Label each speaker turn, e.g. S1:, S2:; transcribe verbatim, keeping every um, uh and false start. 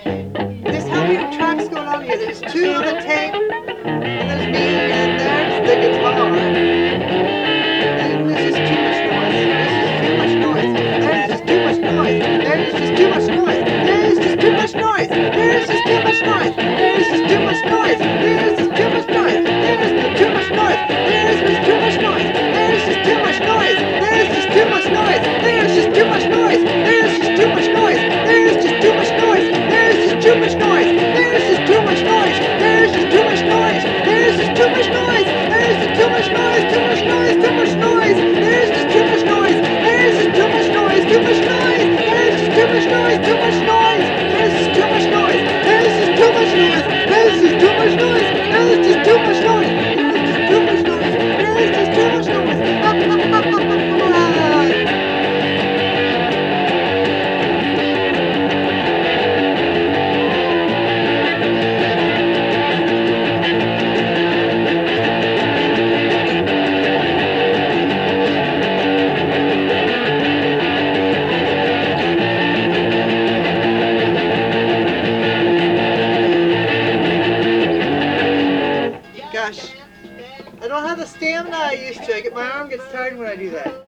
S1: There's how many tracks going on here? There's two on the tape, and there's me, and there's the guitar. And this is too much noise. This is too much noise. There's just too much noise. There's just too much noise. There's just too much noise. There's just too much noise. There's just too much noise. There's just too much noise. There's just too much noise. There's just too much noise. There's just too much noise. There's just too much noise. There's just too much noise. There's just too much noise. There's just too much noise. There's just too much noise. There's just too much noise. There's just too much noise. There's just too much noise. Too much noise. Too much noise. There's just too much noise. There's just too much noise. Too much noise. There's just too much noise. Too much noise. There's just too much noise. There's just too much noise. There's just too much noise. There's just too much noise. There's just too much noise. There's just too much noise. Gosh, I don't have the stamina I used to. I get my arm gets tired when I do that.